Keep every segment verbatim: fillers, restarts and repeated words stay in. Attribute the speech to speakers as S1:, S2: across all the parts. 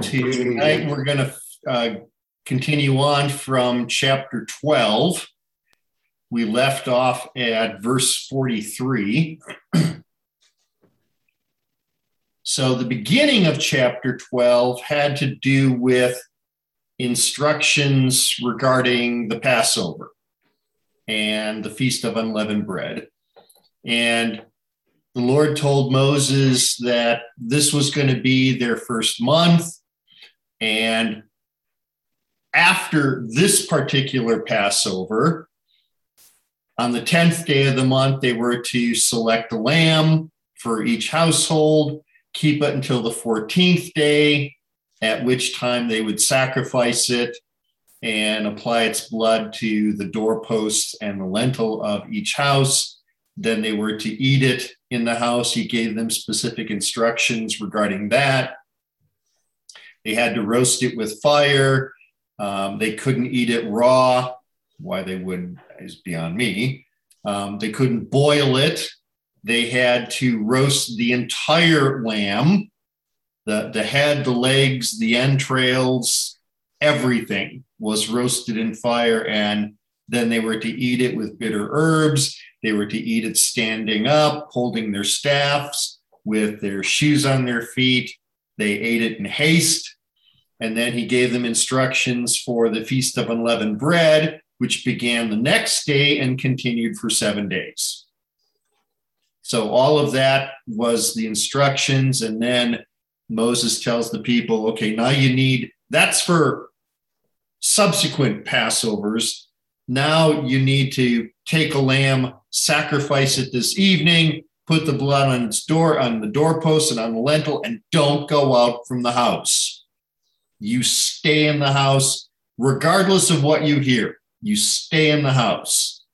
S1: Tonight we're going to uh, continue on from chapter twelve. We left off at verse forty-three. So the beginning of chapter twelve had to do with instructions regarding the Passover and the Feast of Unleavened Bread. And the Lord told Moses that this was going to be their first month. And after this particular Passover, on the tenth day of the month, they were to select a lamb for each household, keep it until the fourteenth day, at which time they would sacrifice it and apply its blood to the doorposts and the lintel of each house. Then they were to eat it in the house. He gave them specific instructions regarding that. They had to roast it with fire. Um, they couldn't eat it raw. Why they wouldn't is beyond me. Um, they couldn't boil it. They had to roast the entire lamb, the, the head, the legs, the entrails, everything was roasted in fire. And then they were to eat it with bitter herbs. They were to eat it standing up, holding their staffs, with their shoes on their feet. They ate it in haste. And then he gave them instructions for the Feast of Unleavened Bread, which began the next day and continued for seven days. So all of that was the instructions. And then Moses tells the people, okay, now you need, that's for subsequent Passovers. Now you need to take a lamb, sacrifice it this evening, put the blood on its door, on the doorpost and on the lintel, and don't go out from the house. You stay in the house, regardless of what you hear. You stay in the house.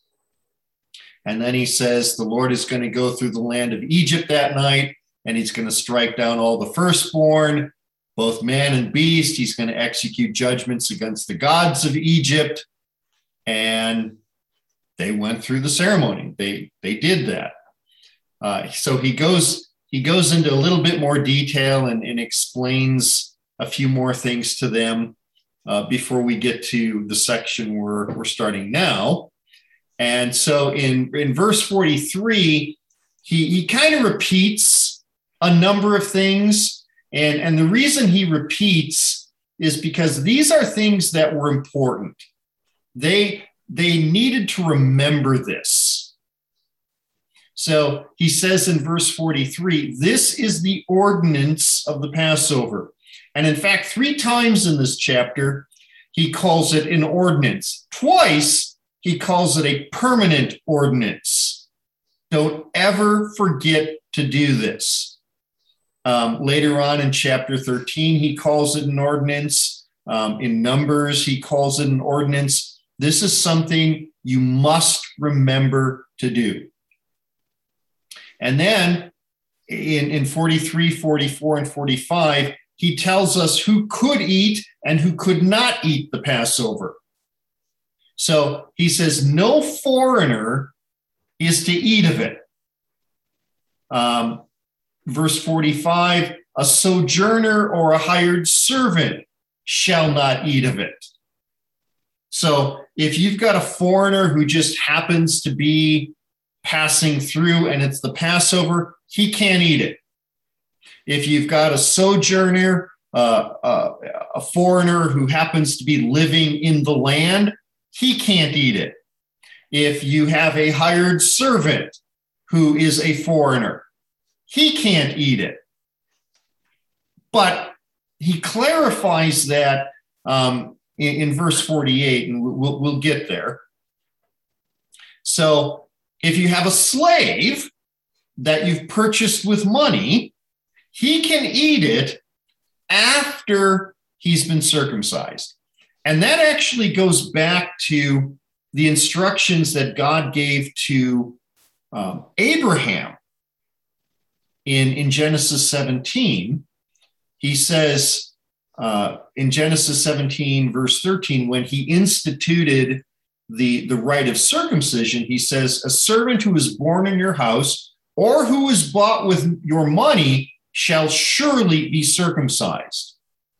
S1: And then he says the Lord is going to go through the land of Egypt that night, and he's going to strike down all the firstborn, both man and beast. He's going to execute judgments against the gods of Egypt. And they went through the ceremony. They they did that. Uh, so he goes he goes into a little bit more detail and, and explains a few more things to them uh, before we get to the section we're we're starting now. And so in, in verse forty-three, he, he kind of repeats a number of things. And, and the reason he repeats is because these are things that were important. They, they needed to remember this. So he says in verse forty-three, this is the ordinance of the Passover. And in fact, three times in this chapter, he calls it an ordinance. Twice, he calls it a permanent ordinance. Don't ever forget to do this. Um, later on in chapter thirteen, he calls it an ordinance. Um, in Numbers, he calls it an ordinance. This is something you must remember to do. And then in, in forty-three, forty-four, and forty-five, he tells us who could eat and who could not eat the Passover. So he says, no foreigner is to eat of it. Um, verse forty-five, a sojourner or a hired servant shall not eat of it. So if you've got a foreigner who just happens to be passing through and it's the Passover, he can't eat it. If you've got a sojourner, uh, uh, a foreigner who happens to be living in the land, he can't eat it. If you have a hired servant who is a foreigner, he can't eat it. But he clarifies that um, in, in verse forty-eight, and we'll, we'll get there. So if you have a slave that you've purchased with money, he can eat it after he's been circumcised. And that actually goes back to the instructions that God gave to um, Abraham in, in Genesis seventeen. He says uh, in Genesis seventeen, verse thirteen, when he instituted the, the rite of circumcision, he says, a servant who is born in your house or who is bought with your money shall surely be circumcised.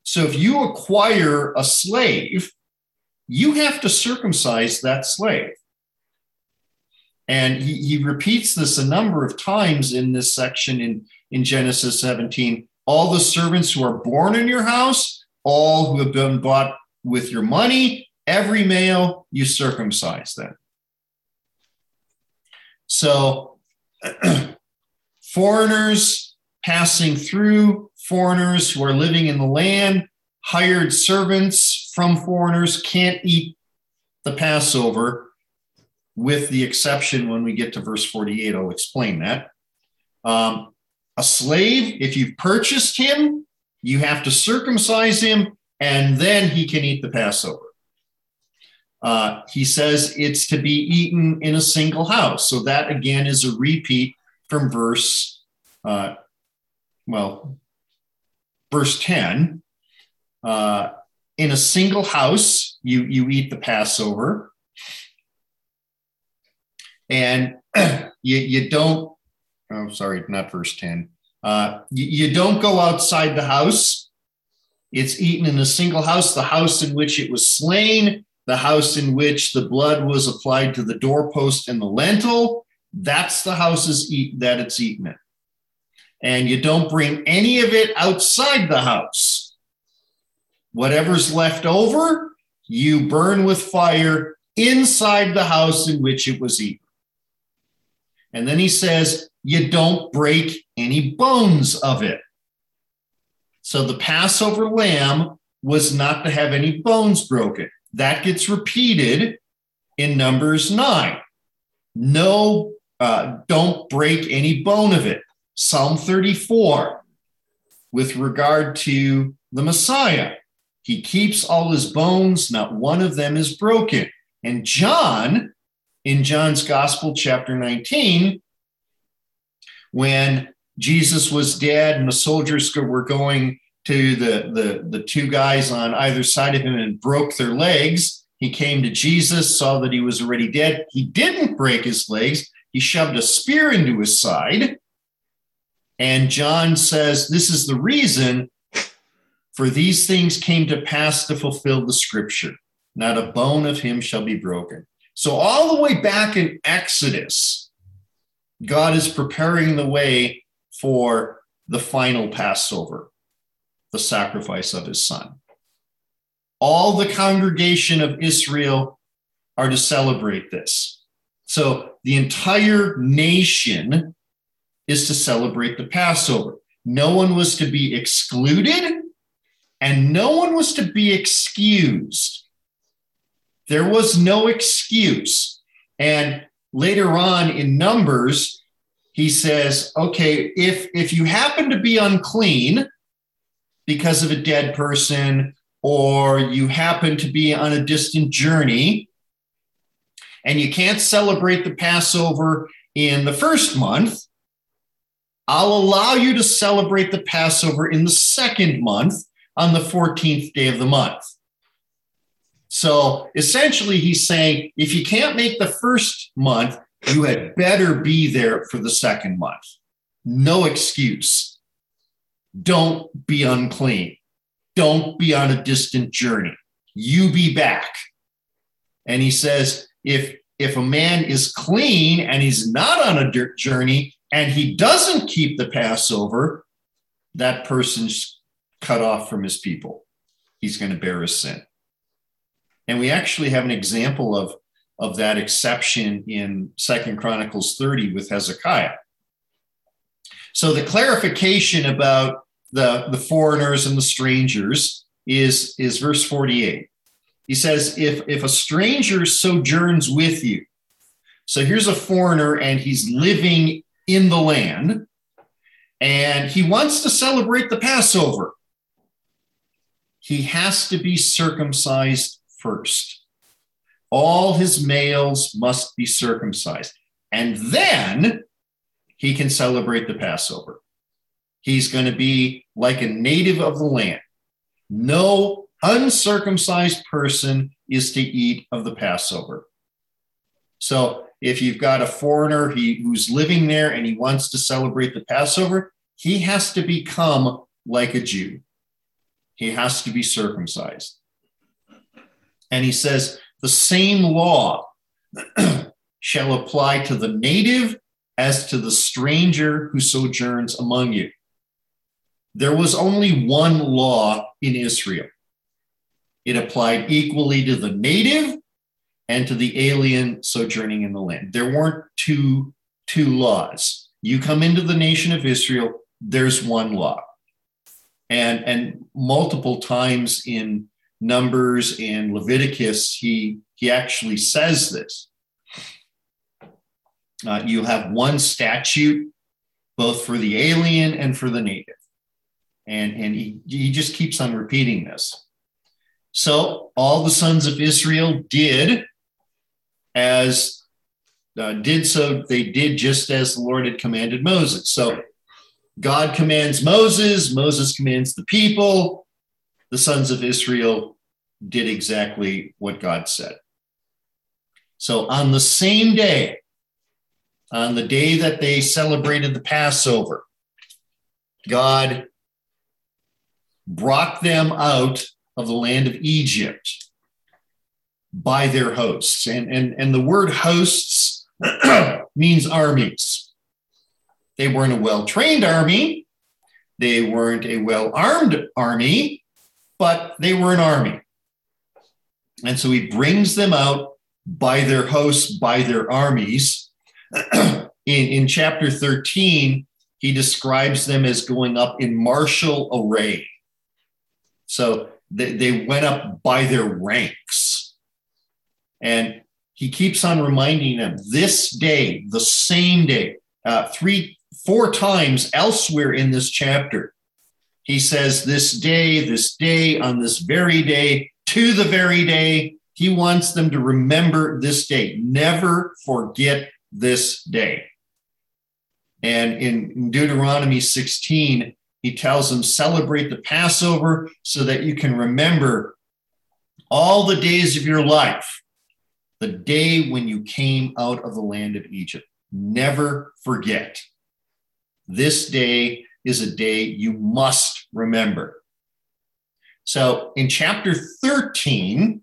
S1: So if you acquire a slave, you have to circumcise that slave. And he, he repeats this a number of times in this section in, in Genesis seventeen. All the servants who are born in your house, all who have been bought with your money, every male, you circumcise them. So foreigners passing through, foreigners who are living in the land, hired servants from foreigners can't eat the Passover, with the exception when we get to verse forty-eight. I'll explain that. Um, a slave, if you've purchased him, you have to circumcise him, and then he can eat the Passover. Uh, he says it's to be eaten in a single house. So that, again, is a repeat from verse, uh, well, verse ten. Uh, in a single house, you, you eat the Passover. And you, you don't, oh, sorry, not verse ten. Uh, you, you don't go outside the house. It's eaten in a single house, the house in which it was slain, the house in which the blood was applied to the doorpost and the lintel. That's the houses eat, that it's eaten in. And you don't bring any of it outside the house. Whatever's left over, you burn with fire inside the house in which it was eaten. And then he says, you don't break any bones of it. So the Passover lamb was not to have any bones broken. That gets repeated in Numbers nine. No, uh, don't break any bone of it. Psalm thirty-four, with regard to the Messiah, he keeps all his bones, not one of them is broken. And John, in John's Gospel, chapter nineteen, when Jesus was dead and the soldiers were going to the, the, the two guys on either side of him and broke their legs, he came to Jesus, saw that he was already dead. He didn't break his legs. He shoved a spear into his side. And John says, this is the reason, for these things came to pass to fulfill the scripture. Not a bone of him shall be broken. So all the way back in Exodus, God is preparing the way for the final Passover, the sacrifice of his son. All the congregation of Israel are to celebrate this. So the entire nation is to celebrate the Passover. No one was to be excluded, and no one was to be excused. There was no excuse. And later on in Numbers, he says, okay, if, if you happen to be unclean because of a dead person, or you happen to be on a distant journey, and you can't celebrate the Passover in the first month, I'll allow you to celebrate the Passover in the second month on the fourteenth day of the month. So essentially he's saying, if you can't make the first month, you had better be there for the second month. No excuse. Don't be unclean. Don't be on a distant journey. You be back. And he says, if, if a man is clean and he's not on a journey and he doesn't keep the Passover, that person's cut off from his people. He's going to bear his sin. And we actually have an example of, of that exception in Second Chronicles thirty with Hezekiah. So the clarification about the, the foreigners and the strangers is, is verse forty-eight. He says, if, if a stranger sojourns with you, so here's a foreigner and he's living in the land, and he wants to celebrate the Passover, he has to be circumcised first. All his males must be circumcised. And then he can celebrate the Passover. He's going to be like a native of the land. No uncircumcised person is to eat of the Passover. So if you've got a foreigner he, who's living there and he wants to celebrate the Passover, he has to become like a Jew. He has to be circumcised. And he says, the same law shall apply to the native as to the stranger who sojourns among you. There was only one law in Israel. It applied equally to the native and to the alien sojourning in the land. There weren't two, two laws. You come into the nation of Israel, there's one law. And, and multiple times in Numbers and Leviticus, he, he actually says this. Uh, you have one statute, both for the alien and for the native. And, and he, he just keeps on repeating this. So all the sons of Israel did as uh, did so, they did just as the Lord had commanded Moses. So God commands Moses, Moses commands the people. The sons of Israel did exactly what God said. So on the same day, on the day that they celebrated the Passover, God brought them out of the land of Egypt by their hosts. And, and, and the word hosts means armies. They weren't a well-trained army. They weren't a well-armed army, but they were an army. And so he brings them out by their hosts, by their armies. in, in chapter thirteen, he describes them as going up in martial array. So they, they went up by their ranks. And he keeps on reminding them this day, the same day, uh, three, four times elsewhere in this chapter. He says this day, this day, on this very day, to the very day. He wants them to remember this day. Never forget this day. And in Deuteronomy sixteen, he tells them, celebrate the Passover so that you can remember all the days of your life, the day when you came out of the land of Egypt. Never forget. This day is a day you must remember. So in chapter thirteen,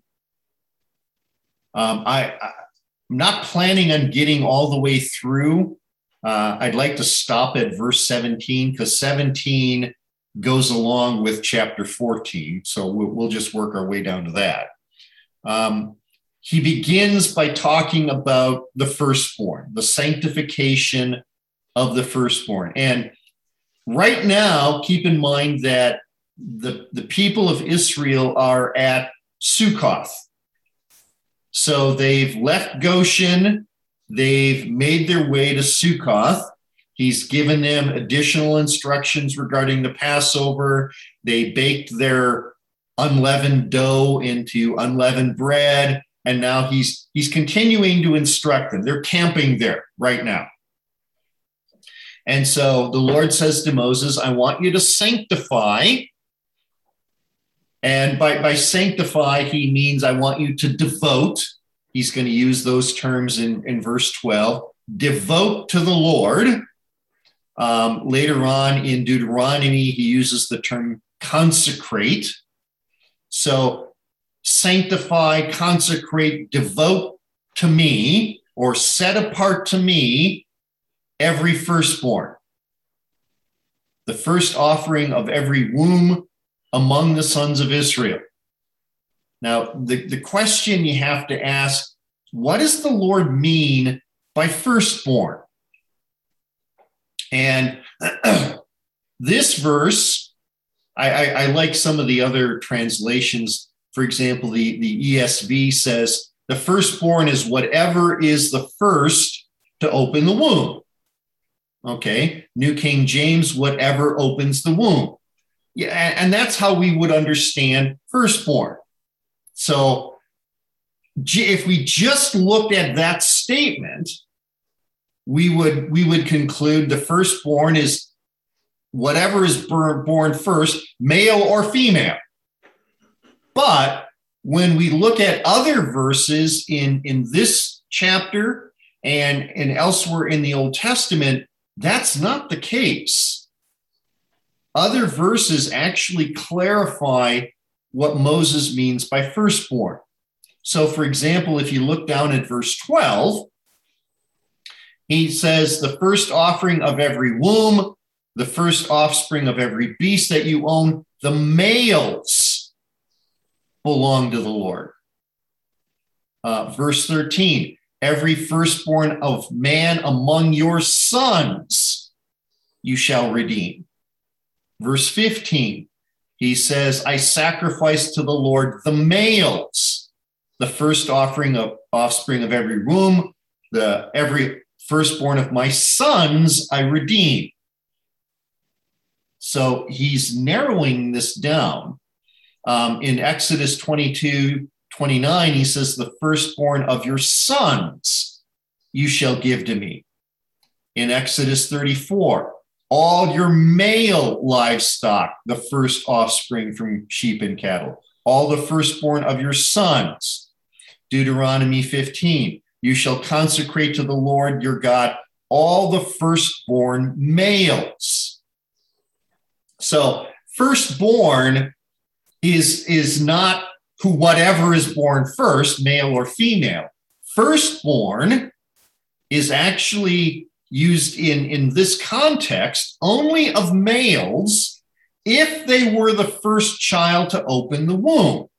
S1: um, I, I'm not planning on getting all the way through. Uh, I'd like to stop at verse seventeen because seventeen goes along with chapter fourteen. So we'll, we'll just work our way down to that. Um, he begins by talking about the firstborn, the sanctification of the firstborn. And right now, keep in mind that the, the people of Israel are at Sukkoth. So they've left Goshen. They've made their way to Sukkoth. He's given them additional instructions regarding the Passover. They baked their unleavened dough into unleavened bread. And now he's, he's continuing to instruct them. They're camping there right now. And so the Lord says to Moses, I want you to sanctify. And by, by sanctify, he means I want you to devote. He's going to use those terms in, in verse twelve. Devote to the Lord. Um, later on in Deuteronomy, he uses the term consecrate. So sanctify, consecrate, devote to me, or set apart to me every firstborn. The first offering of every womb among the sons of Israel. Now, the, the question you have to ask, what does the Lord mean by firstborn? And this verse, I, I, I like some of the other translations. For example, the, the E S V says, the firstborn is whatever is the first to open the womb. Okay, New King James, whatever opens the womb. Yeah, and that's how we would understand firstborn. So if we just looked at that statement, we would, we would conclude the firstborn is whatever is born first, male or female. But when we look at other verses in, in this chapter and, and elsewhere in the Old Testament, that's not the case. other verses actually clarify what Moses means by firstborn. So, for example, if you look down at verse twelve, he says, the first offering of every womb, the first offspring of every beast that you own, the males belong to the Lord. Uh, verse thirteen, every firstborn of man among your sons you shall redeem. Verse fifteen, he says, I sacrifice to the Lord the males, the first offering of offspring of every womb, the every firstborn of my sons I redeem. So he's narrowing this down. Um, in Exodus twenty-two, twenty-nine, he says, the firstborn of your sons you shall give to me. In Exodus thirty-four, all your male livestock, the first offspring from sheep and cattle, all the firstborn of your sons. Deuteronomy fifteen, you shall consecrate to the Lord your God all the firstborn males. So firstborn is, is not who whatever is born first, male or female. Firstborn is actually used in, in this context only of males if they were the first child to open the womb.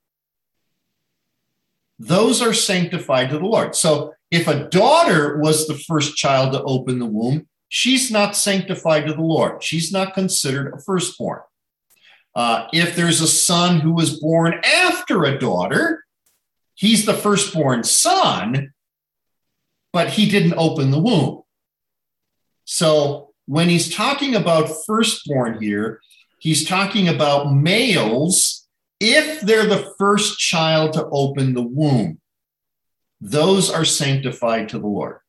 S1: Those are sanctified to the Lord. So if a daughter was the first child to open the womb, she's not sanctified to the Lord. She's not considered a firstborn. Uh, if there's a son who was born after a daughter, he's the firstborn son, but he didn't open the womb. So when he's talking about firstborn here, he's talking about males if they're the first child to open the womb. Those are sanctified to the Lord.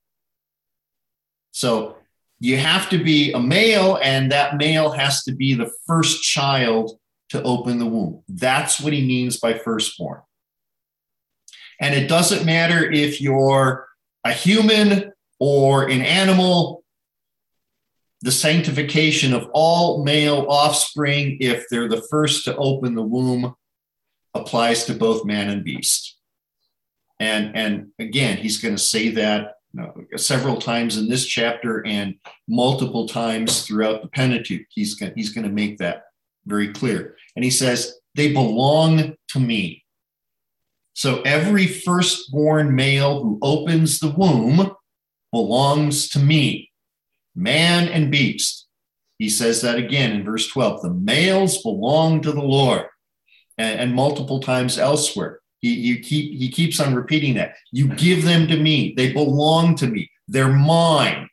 S1: So you have to be a male, and that male has to be the first child to open the womb. That's what he means by firstborn. And it doesn't matter if you're a human or an animal, the sanctification of all male offspring, if they're the first to open the womb, applies to both man and beast. And, and again, he's going to say that you know, several times in this chapter and multiple times throughout the Pentateuch. He's going, he's going to make that very clear. And he says, they belong to me. So every firstborn male who opens the womb belongs to me, man and beast. He says that again in verse twelve. The males belong to the Lord, and, and multiple times elsewhere. He, you keep, he keeps on repeating that. You give them to me. They belong to me. They're mine.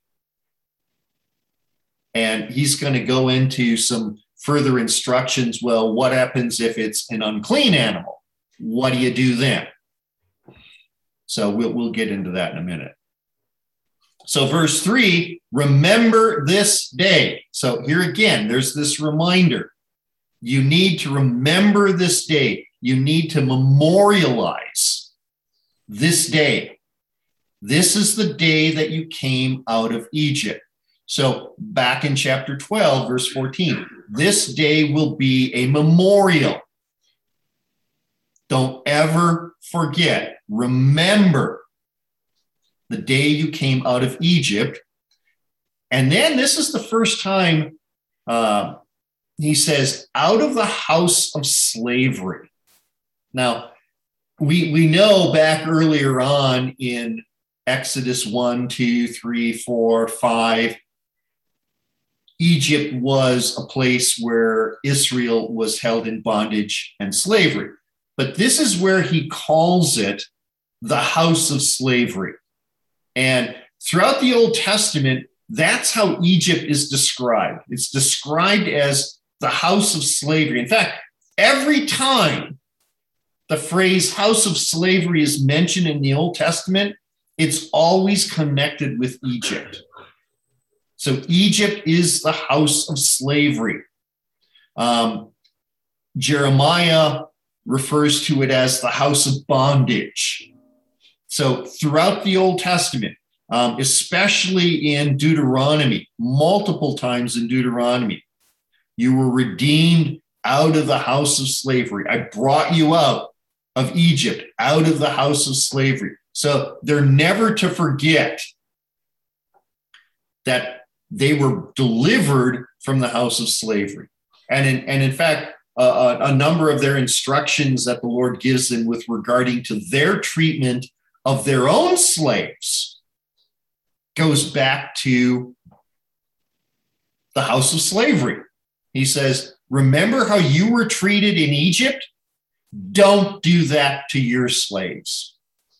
S1: And he's going to go into some further instructions. Well, what happens if it's an unclean animal? What do you do then? So we'll, we'll get into that in a minute. So verse three, remember this day. So here again, there's this reminder. You need to remember this day. You need to memorialize this day. This is the day that you came out of Egypt. So back in chapter twelve, verse fourteen, this day will be a memorial. Don't ever forget. Remember the day you came out of Egypt. And then this is the first time uh, he says, out of the house of slavery. Now, we, we know back earlier on in Exodus one, two, three, four, five, Egypt was a place where Israel was held in bondage and slavery. But this is where he calls it the house of slavery. And throughout the Old Testament, that's how Egypt is described. It's described as the house of slavery. In fact, every time the phrase house of slavery is mentioned in the Old Testament, it's always connected with Egypt. So Egypt is the house of slavery. Um, Jeremiah refers to it as the house of bondage. So throughout the Old Testament, um, especially in Deuteronomy, multiple times in Deuteronomy, You were redeemed out of the house of slavery. I brought you out of Egypt, out of the house of slavery. So they're never to forget that they were delivered from the house of slavery. And in, and in fact, uh, a number of their instructions that the Lord gives them with regarding to their treatment of their own slaves goes back to the house of slavery. He says, remember how you were treated in Egypt? Don't do that to your slaves.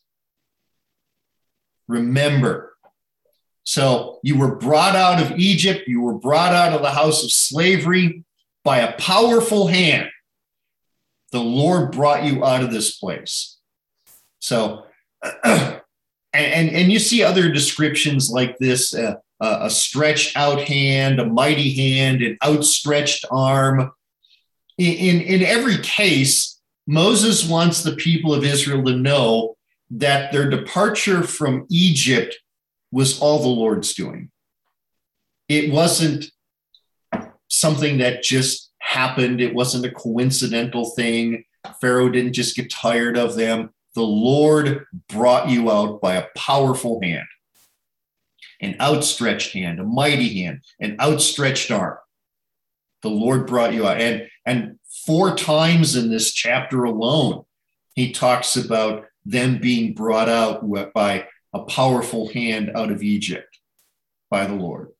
S1: Remember. So you were brought out of Egypt. You were brought out of the house of slavery by a powerful hand. The Lord brought you out of this place. So, and, and, and you see other descriptions like this, uh, uh, a stretched out hand, a mighty hand, an outstretched arm. In, in, in every case, Moses wants the people of Israel to know that their departure from Egypt was all the Lord's doing. It wasn't something that just happened. It wasn't a coincidental thing. Pharaoh didn't just get tired of them. The Lord brought you out by a powerful hand, an outstretched hand, a mighty hand, an outstretched arm. The Lord brought you out. And, and four times in this chapter alone, he talks about them being brought out by a powerful hand out of Egypt by the Lord.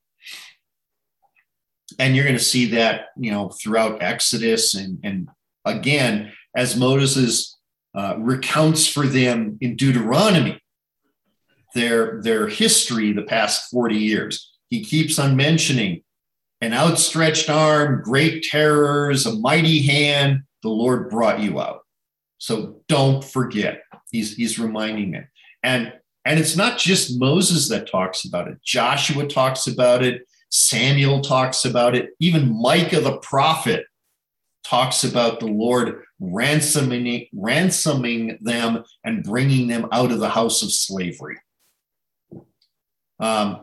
S1: And you're going to see that, you know, throughout Exodus. And, and again, as Moses uh, recounts for them in Deuteronomy, their, their history the past forty years, he keeps on mentioning an outstretched arm, great terrors, a mighty hand, the Lord brought you out. So don't forget, he's, he's reminding them. And And it's not just Moses that talks about it. Joshua talks about it. Samuel talks about it. Even Micah the prophet talks about the Lord ransoming, ransoming them and bringing them out of the house of slavery. Um,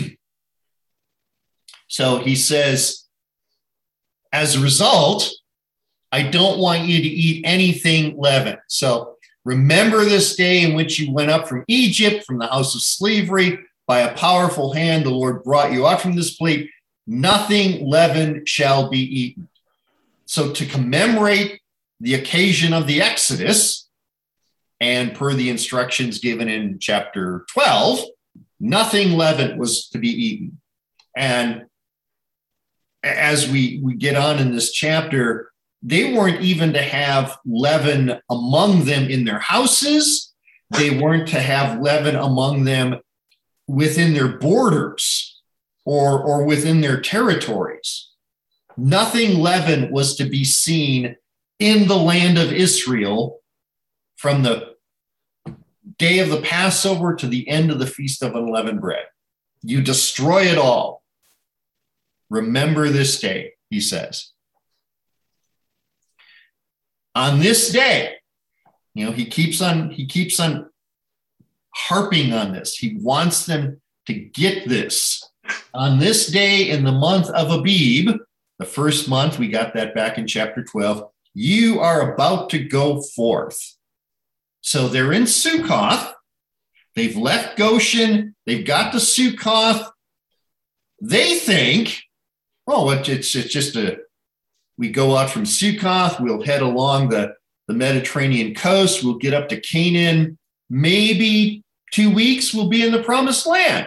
S1: so he says, as a result, I don't want you to eat anything leavened. So remember this day in which you went up from Egypt, from the house of slavery. By a powerful hand, the Lord brought you out from this place. Nothing leavened shall be eaten. So to commemorate the occasion of the Exodus, and per the instructions given in chapter twelve, nothing leavened was to be eaten. And as we, we get on in this chapter, they weren't even to have leaven among them in their houses. They weren't to have leaven among them within their borders or, or within their territories. Nothing leaven was to be seen in the land of Israel from the day of the Passover to the end of the Feast of Unleavened Bread. You destroy it all. Remember this day, he says. On this day, you know, he keeps on, he keeps on harping on this. He wants them to get this. On this day in the month of Abib, the first month, we got that back in chapter twelve, you are about to go forth. So they're in Sukkoth. They've left Goshen. They've got to Sukkoth. They think, oh, it's, it's just a, we go out from Sukkoth, we'll head along the, the Mediterranean coast, we'll get up to Canaan. Maybe two weeks we'll be in the promised land.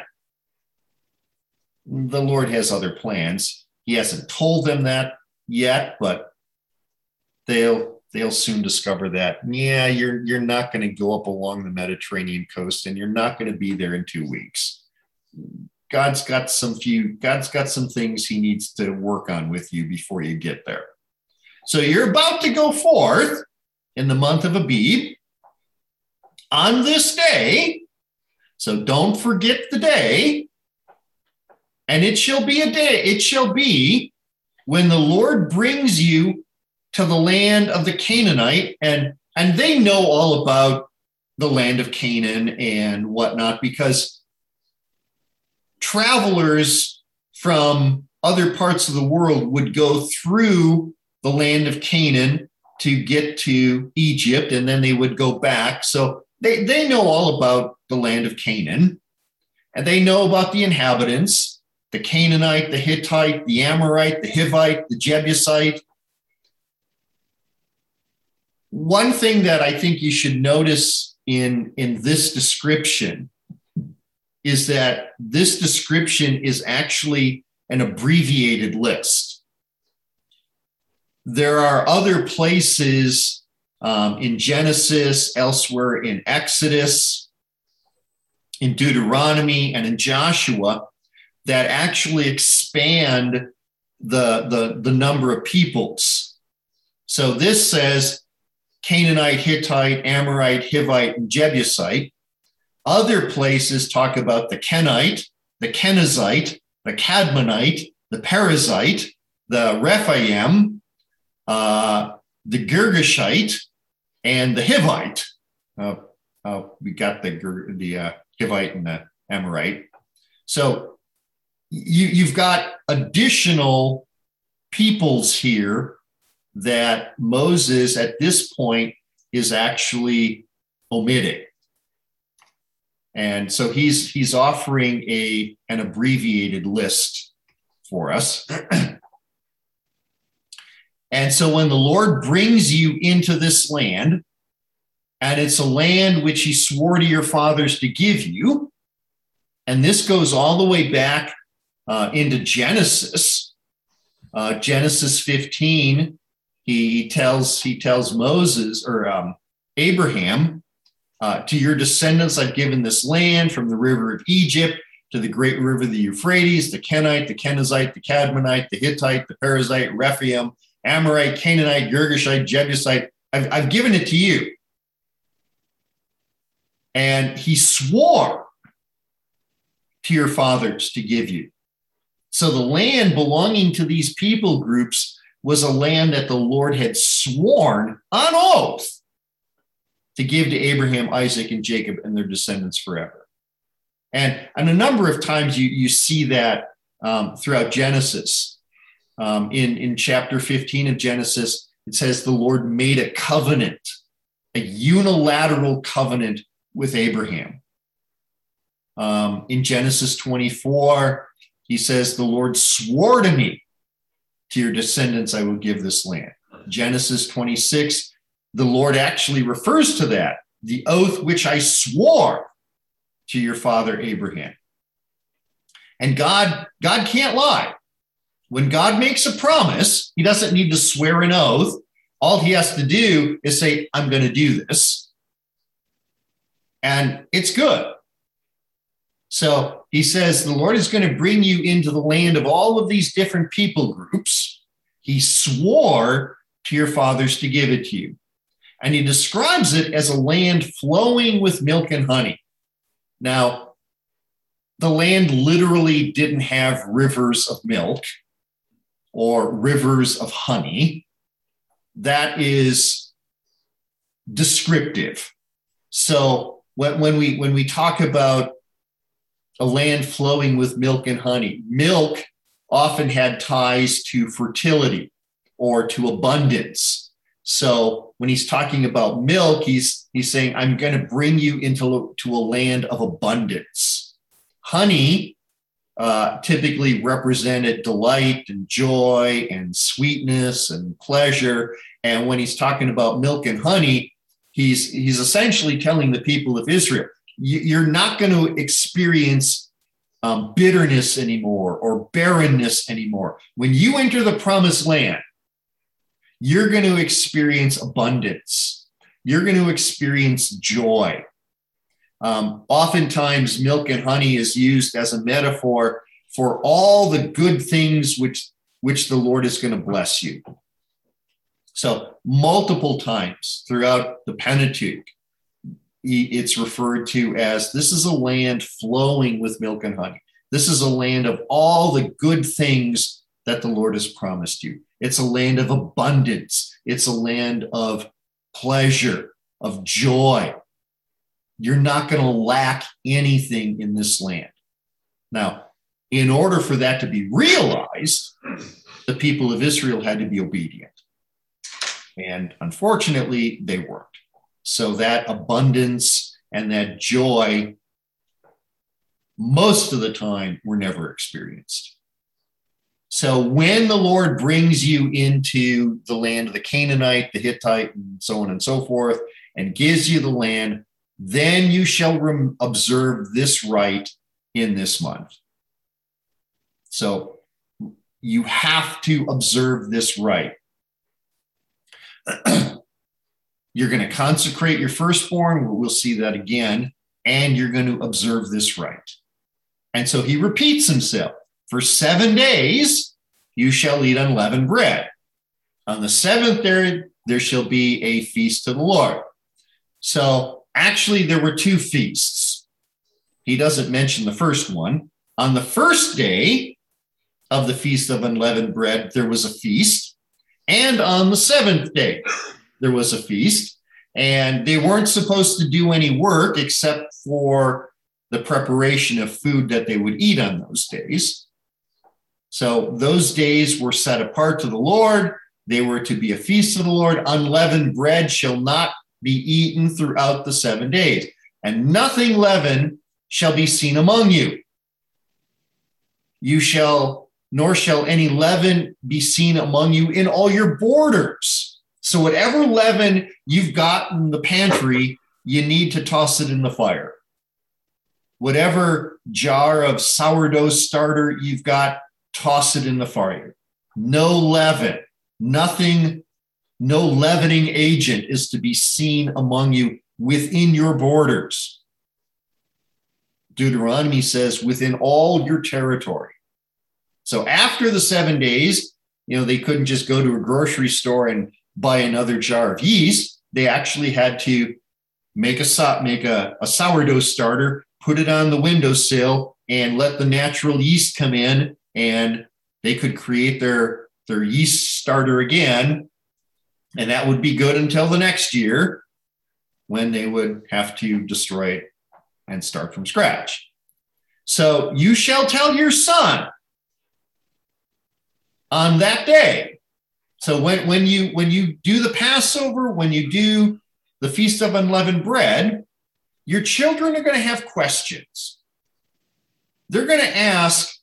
S1: The Lord has other plans. He hasn't told them that yet, but they'll they'll soon discover that. Yeah, you're you're not going to go up along the Mediterranean coast, and you're not going to be there in two weeks. God's got some few, God's got some things he needs to work on with you before you get there. So you're about to go forth in the month of Abib on this day. So don't forget the day. And it shall be a day, it shall be when the Lord brings you to the land of the Canaanite, and, and they know all about the land of Canaan and whatnot, because travelers from other parts of the world would go through the land of Canaan to get to Egypt, and then they would go back. So they, they know all about the land of Canaan, and they know about the inhabitants, the Canaanite, the Hittite, the Amorite, the Hivite, the Jebusite. One thing that I think you should notice in, in this description is that this description is actually an abbreviated list. There are other places um, in Genesis, elsewhere in Exodus, in Deuteronomy, and in Joshua that actually expand the, the, the number of peoples. So this says Canaanite, Hittite, Amorite, Hivite, and Jebusite. Other places talk about the Kenite, the Kenizzite, the Cadmonite, the Perizzite, the Rephaim, uh, the Girgashite, and the Hivite. Uh, uh, we got the, the uh, Hivite and the Amorite. So you, you've got additional peoples here that Moses at this point is actually omitting. And so he's he's offering a, an abbreviated list for us. And so when the Lord brings you into this land, and it's a land which he swore to your fathers to give you, and this goes all the way back uh, into Genesis, uh, Genesis fifteen, he tells, he tells Moses or um, Abraham, Uh, to your descendants, I've given this land from the river of Egypt to the great river of the Euphrates, the Kenite, the Kenizzite, the Cadmonite, the Hittite, the Perizzite, Rephaim, Amorite, Canaanite, Girgashite, Jebusite. I've, I've given it to you. And he swore to your fathers to give you. So the land belonging to these people groups was a land that the Lord had sworn on oath to give to Abraham, Isaac, and Jacob and their descendants forever. And, and a number of times you, you see that um, throughout Genesis. Um, in, in chapter fifteen of Genesis, it says the Lord made a covenant, a unilateral covenant with Abraham. Um, in Genesis twenty-four, he says, the Lord swore to me, to your descendants I will give this land. Genesis twenty-six, the Lord actually refers to that, the oath which I swore to your father Abraham. And God, God can't lie. When God makes a promise, he doesn't need to swear an oath. All he has to do is say, I'm going to do this. And it's good. So he says, the Lord is going to bring you into the land of all of these different people groups. He swore to your fathers to give it to you. And he describes it as a land flowing with milk and honey. Now, the land literally didn't have rivers of milk or rivers of honey. That is descriptive. So when, when, we, when we talk about a land flowing with milk and honey, milk often had ties to fertility or to abundance. So when he's talking about milk, he's, he's saying, I'm going to bring you into to a land of abundance. Honey uh, typically represented delight and joy and sweetness and pleasure. And when he's talking about milk and honey, he's, he's essentially telling the people of Israel, you're not going to experience um, bitterness anymore or barrenness anymore. When you enter the promised land, you're going to experience abundance. You're going to experience joy. Um, oftentimes, milk and honey is used as a metaphor for all the good things which, which the Lord is going to bless you. So multiple times throughout the Pentateuch, it's referred to as this is a land flowing with milk and honey. This is a land of all the good things that the Lord has promised you. It's a land of abundance. It's a land of pleasure, of joy. You're not going to lack anything in this land. Now, in order for that to be realized, the people of Israel had to be obedient. And unfortunately, they weren't. So that abundance and that joy, most of the time, were never experienced. So when the Lord brings you into the land of the Canaanite, the Hittite, and so on and so forth, and gives you the land, then you shall rem- observe this rite in this month. So you have to observe this rite. You're going to consecrate your firstborn. We'll see that again. And you're going to observe this rite. And so he repeats himself. For seven days, you shall eat unleavened bread. On the seventh day, there shall be a feast to the Lord. So actually, there were two feasts. He doesn't mention the first one. On the first day of the Feast of Unleavened Bread, there was a feast. And on the seventh day, there was a feast. And they weren't supposed to do any work except for the preparation of food that they would eat on those days. So those days were set apart to the Lord. They were to be a feast of the Lord. Unleavened bread shall not be eaten throughout the seven days, and nothing leavened shall be seen among you. You shall, nor shall any leaven be seen among you in all your borders. So whatever leaven you've got in the pantry, you need to toss it in the fire. Whatever jar of sourdough starter you've got, toss it in the fire. No leaven, nothing, no leavening agent is to be seen among you within your borders. Deuteronomy says within all your territory. So after the seven days, you know, they couldn't just go to a grocery store and buy another jar of yeast. They actually had to make a, make a, a sourdough starter, put it on the windowsill, and let the natural yeast come in, and they could create their, their yeast starter again. And that would be good until the next year when they would have to destroy it and start from scratch. So you shall tell your son on that day. So when, when you when you do the Passover, when you do the Feast of Unleavened Bread, your children are going to have questions. They're going to ask,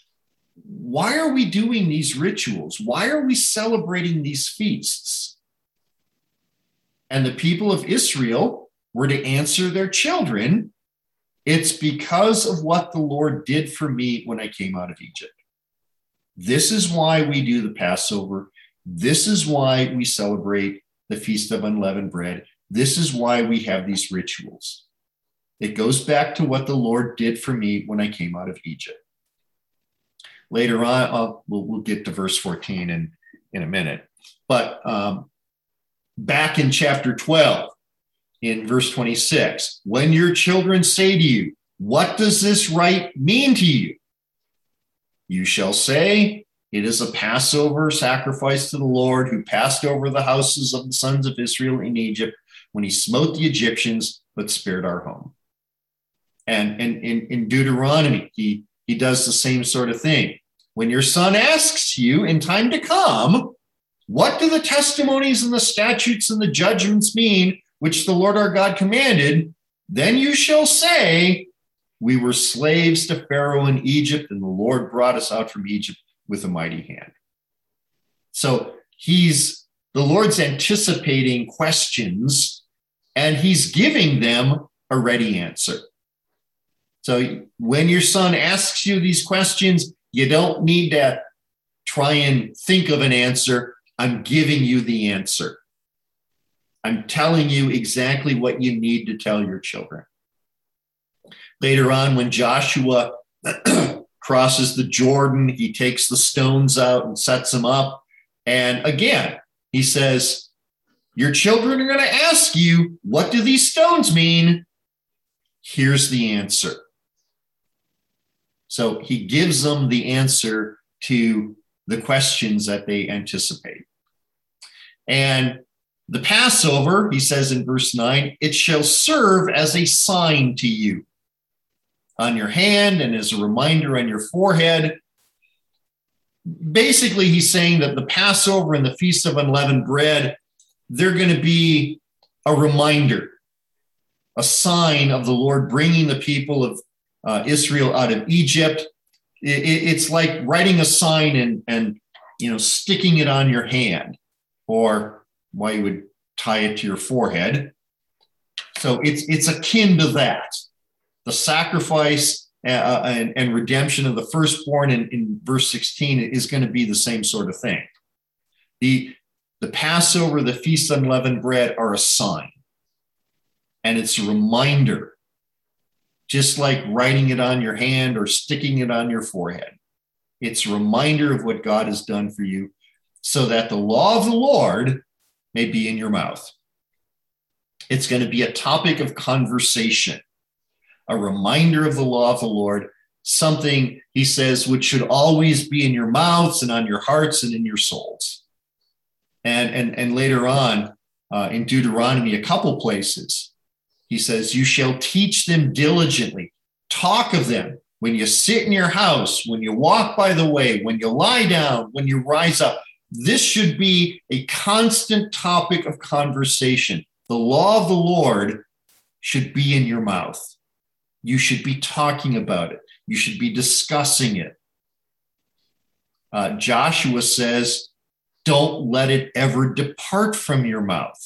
S1: why are we doing these rituals? Why are we celebrating these feasts? And the people of Israel were to answer their children, it's because of what the Lord did for me when I came out of Egypt. This is why we do the Passover. This is why we celebrate the Feast of Unleavened Bread. This is why we have these rituals. It goes back to what the Lord did for me when I came out of Egypt. Later on, I'll, we'll, we'll get to verse fourteen in, in a minute. But um, back in chapter twelve, in verse twenty-six, when your children say to you, what does this rite mean to you? You shall say, it is a Passover sacrifice to the Lord who passed over the houses of the sons of Israel in Egypt when he smote the Egyptians, but spared our home. And in, in, in Deuteronomy, he, he does the same sort of thing. When your son asks you in time to come, what do the testimonies and the statutes and the judgments mean, which the Lord our God commanded? Then you shall say, we were slaves to Pharaoh in Egypt, and the Lord brought us out from Egypt with a mighty hand. So he's, the Lord's anticipating questions, and he's giving them a ready answer. So when your son asks you these questions, you don't need to try and think of an answer. I'm giving you the answer. I'm telling you exactly what you need to tell your children. Later on, when Joshua crosses the Jordan, he takes the stones out and sets them up. And again, he says, your children are going to ask you, what do these stones mean? Here's the answer. So he gives them the answer to the questions that they anticipate. And the Passover, he says in verse nine, it shall serve as a sign to you. on your hand and as a reminder on your forehead. Basically, he's saying that the Passover and the Feast of Unleavened Bread, they're going to be a reminder, a sign of the Lord bringing the people of uh, Israel out of Egypt. It, it's like writing a sign and, and, you know, sticking it on your hand, or why you would tie it to your forehead. So it's, it's akin to that. The sacrifice uh, and, and redemption of the firstborn in, in verse sixteen is going to be the same sort of thing. The, the Passover, the Feast of Unleavened Bread are a sign. And it's a reminder, just like writing it on your hand or sticking it on your forehead. It's a reminder of what God has done for you, so that the law of the Lord may be in your mouth. It's going to be a topic of conversation, a reminder of the law of the Lord, something, he says, which should always be in your mouths and on your hearts and in your souls. And, and, and later on uh, in Deuteronomy, a couple places, he says, you shall teach them diligently. Talk of them when you sit in your house, when you walk by the way, when you lie down, when you rise up. This should be a constant topic of conversation. The law of the Lord should be in your mouth. You should be talking about it. You should be discussing it. Uh, Joshua says, don't let it ever depart from your mouth.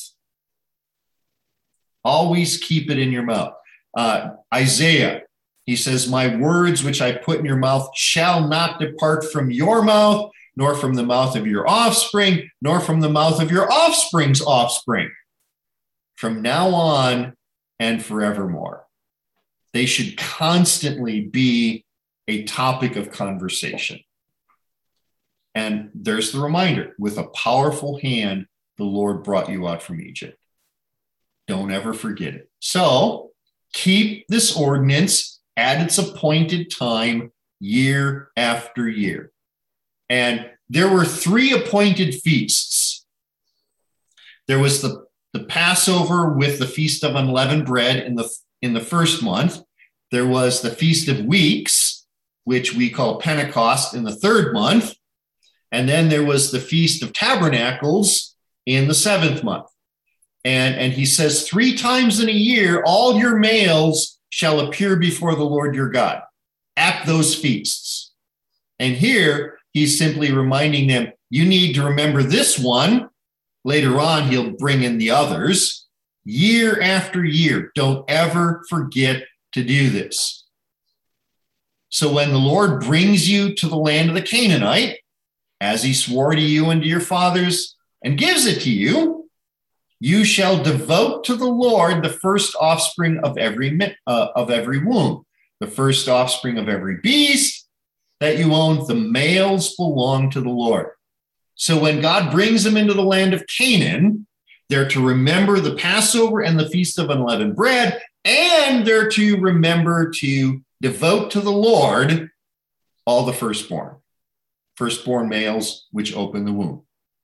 S1: Always keep it in your mouth. Uh, Isaiah, he says, my words which I put in your mouth shall not depart from your mouth, nor from the mouth of your offspring, nor from the mouth of your offspring's offspring, from now on and forevermore. They should constantly be a topic of conversation. And there's the reminder, with a powerful hand, the Lord brought you out from Egypt. Don't ever forget it. So keep this ordinance at its appointed time, year after year. And there were three appointed feasts. There was the, the Passover with the Feast of Unleavened Bread in the, in the first month. There was the Feast of Weeks, which we call Pentecost, in the third month. And then there was the Feast of Tabernacles in the seventh month. And, and he says, three times in a year, all your males shall appear before the Lord your God at those feasts. And here he's simply reminding them, you need to remember this one. Later on, he'll bring in the others. Year after year, don't ever forget to do this. So when the Lord brings you to the land of the Canaanite, as he swore to you and to your fathers, and gives it to you, you shall devote to the Lord the first offspring of every uh, of every womb, the first offspring of every beast that you own. The males belong to the Lord. So when God brings them into the land of Canaan, they're to remember the Passover and the Feast of Unleavened Bread, and they're to remember to devote to the Lord all the firstborn, firstborn males which open the womb.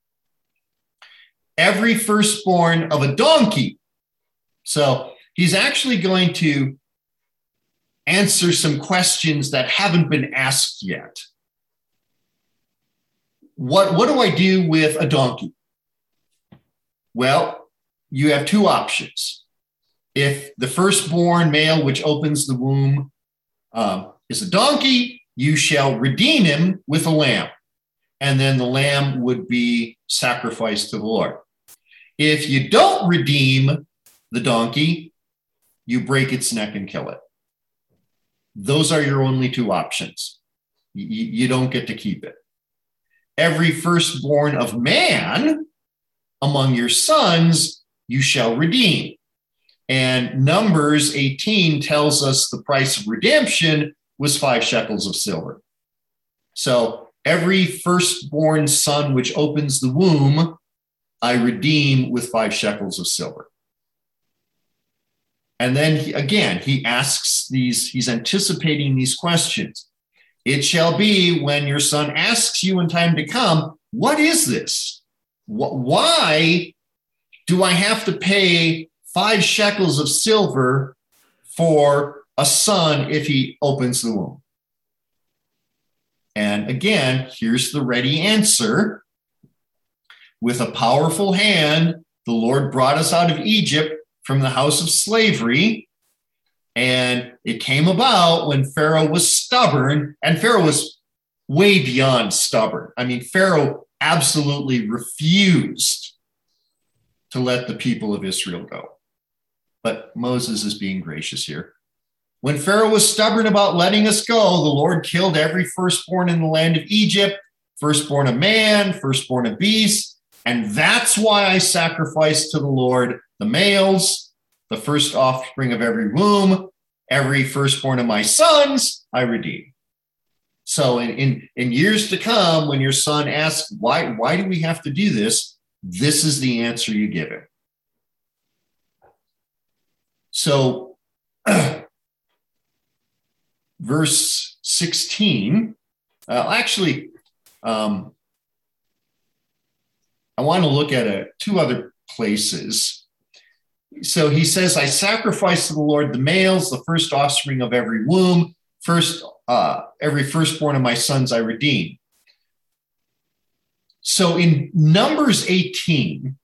S1: Every firstborn of a donkey. So he's actually going to answer some questions that haven't been asked yet. What, what do I do with a donkey? Well, you have two options. If the firstborn male which opens the womb um, is a donkey, you shall redeem him with a lamb, and then the lamb would be sacrificed to the Lord. If you don't redeem the donkey, you break its neck and kill it. Those are your only two options. You, you don't get to keep it. Every firstborn of man among your sons you shall redeem. And Numbers eighteen tells us the price of redemption was five shekels of silver. So every firstborn son which opens the womb, I redeem with five shekels of silver. And then he, again, he asks these, he's anticipating these questions. It shall be when your son asks you in time to come, what is this? Why do I have to pay five shekels of silver for a son if he opens the womb. And again, here's the ready answer. With a powerful hand, the Lord brought us out of Egypt from the house of slavery. And it came about when Pharaoh was stubborn, and Pharaoh was way beyond stubborn. I mean, Pharaoh absolutely refused to let the people of Israel go. But Moses is being gracious here. When Pharaoh was stubborn about letting us go, the Lord killed every firstborn in the land of Egypt, firstborn of man, firstborn of beast. And that's why I sacrificed to the Lord the males, the first offspring of every womb, every firstborn of my sons, I redeem. So in, in, in years to come, when your son asks, why, why do we have to do this? This is the answer you give him. So verse sixteen, uh, actually, um, I want to look at a, two other places. So he says, I sacrifice to the Lord the males, the first offspring of every womb, first uh, every firstborn of my sons I redeem. So in Numbers eighteen,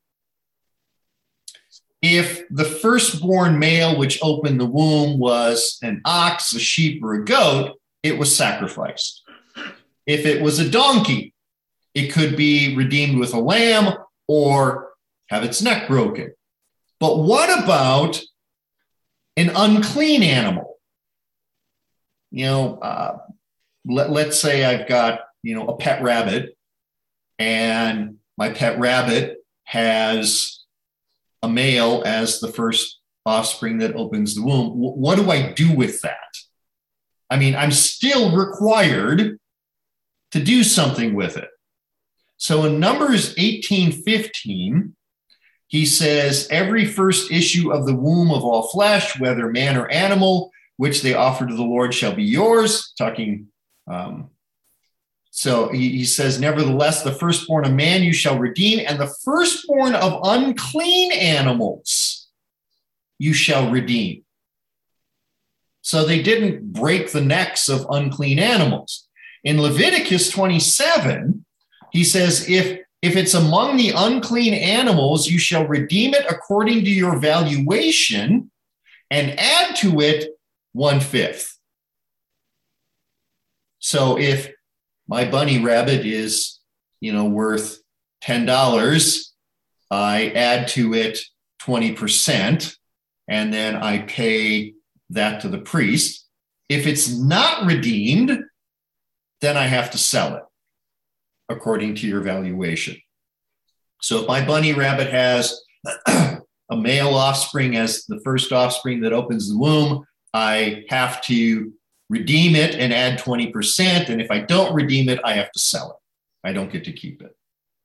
S1: if the firstborn male which opened the womb was an ox, a sheep, or a goat, it was sacrificed. If it was a donkey, it could be redeemed with a lamb or have its neck broken. But what about an unclean animal? You know, uh, let, let's say I've got, you know, a pet rabbit, and my pet rabbit has a male as the first offspring that opens the womb. W- what do I do with that? I mean, I'm still required to do something with it. So in Numbers eighteen fifteen, he says, every first issue of the womb of all flesh, whether man or animal, which they offer to the Lord shall be yours. Talking, um, so he, he says, nevertheless, the firstborn of man you shall redeem, and the firstborn of unclean animals you shall redeem. So they didn't break the necks of unclean animals. In Leviticus twenty-seven, he says, if, if it's among the unclean animals, you shall redeem it according to your valuation and add to it one-fifth. So if my bunny rabbit is, you know, worth ten dollars, I add to it twenty percent, and then I pay that to the priest. If it's not redeemed, then I have to sell it according to your valuation. So if my bunny rabbit has a male offspring as the first offspring that opens the womb, I have to redeem it and add twenty percent. And if I don't redeem it, I have to sell it. I don't get to keep it.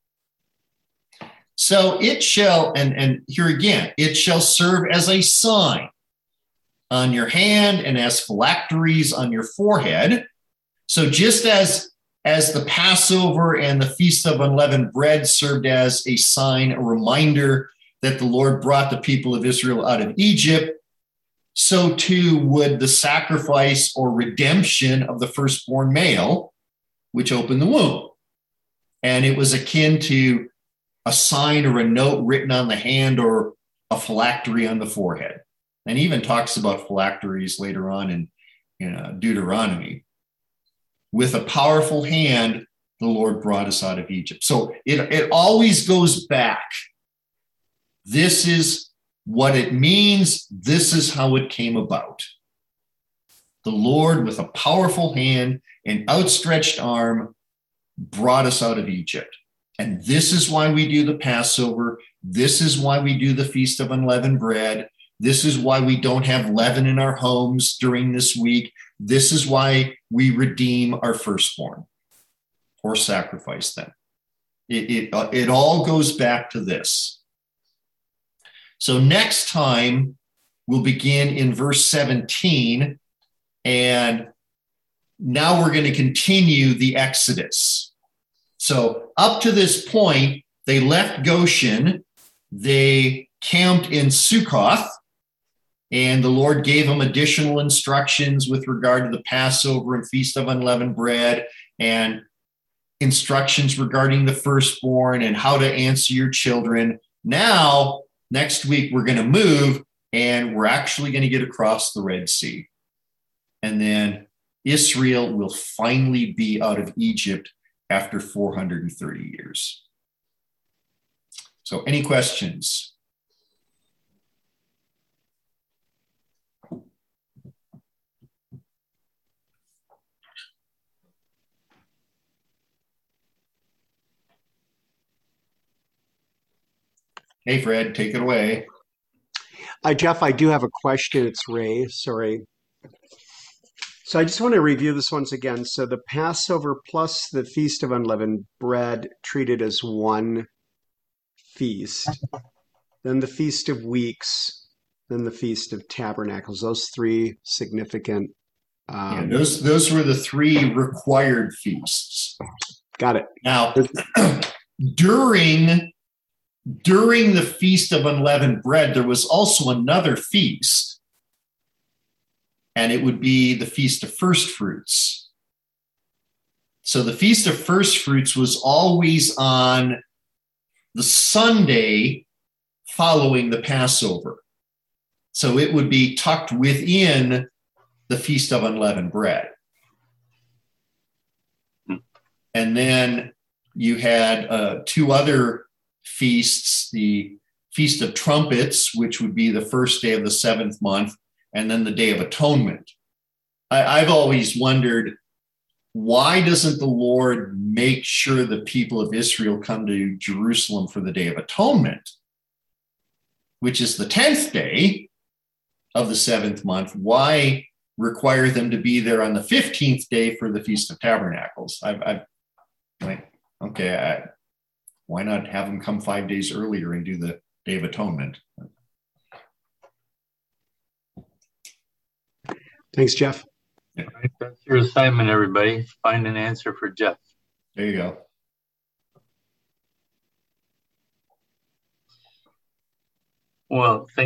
S1: So it shall, and, and here again, it shall serve as a sign on your hand and as phylacteries on your forehead. So just as, as the Passover and the Feast of Unleavened Bread served as a sign, a reminder that the Lord brought the people of Israel out of Egypt, so too would the sacrifice or redemption of the firstborn male, which opened the womb. And it was akin to a sign or a note written on the hand or a phylactery on the forehead. And even talks about phylacteries later on in, in uh, Deuteronomy. With a powerful hand, the Lord brought us out of Egypt. So it, it always goes back. This is what it means. This is how it came about. The Lord, with a powerful hand and outstretched arm, brought us out of Egypt. And this is why we do the Passover. This is why we do the Feast of Unleavened Bread. This is why we don't have leaven in our homes during this week. This is why we redeem our firstborn or sacrifice them. It, it, uh, it all goes back to this. So next time, we'll begin in verse seventeen, and now we're going to continue the Exodus. So up to this point, they left Goshen, they camped in Sukkoth, And the Lord gave them additional instructions with regard to the Passover and Feast of Unleavened Bread, and instructions regarding the firstborn and how to answer your children. Now, next week, we're going to move, and we're actually going to get across the Red Sea. And then Israel will finally be out of Egypt after four hundred thirty years. So any questions? Hey, Fred, take it away.
S2: Hi, Jeff. I do have a question. It's Ray. Sorry. So I just want to review this once again. So the Passover plus the Feast of Unleavened Bread treated as one feast, then the Feast of Weeks, then the Feast of Tabernacles. Those three significant. Um,
S1: yeah, those those were the three required feasts.
S2: Got it.
S1: Now, during during the Feast of Unleavened Bread, there was also another feast, and it would be the Feast of First Fruits. So the Feast of First Fruits was always on the Sunday following the Passover. So it would be tucked within the Feast of Unleavened Bread. And then you had uh, two other feasts, the Feast of Trumpets, which would be the first day of the seventh month, and then the Day of Atonement. I, I've always wondered, why doesn't the Lord make sure the people of Israel come to Jerusalem for the Day of Atonement, which is the tenth day of the seventh month? Why require them to be there on the fifteenth day for the Feast of Tabernacles? I've, I've like, okay, I, why not have them come five days earlier and do the Day of Atonement?
S2: Thanks, Jeff.
S3: Yeah. Right, that's your assignment, everybody. Find an answer for Jeff.
S1: There you go.
S3: Well, thank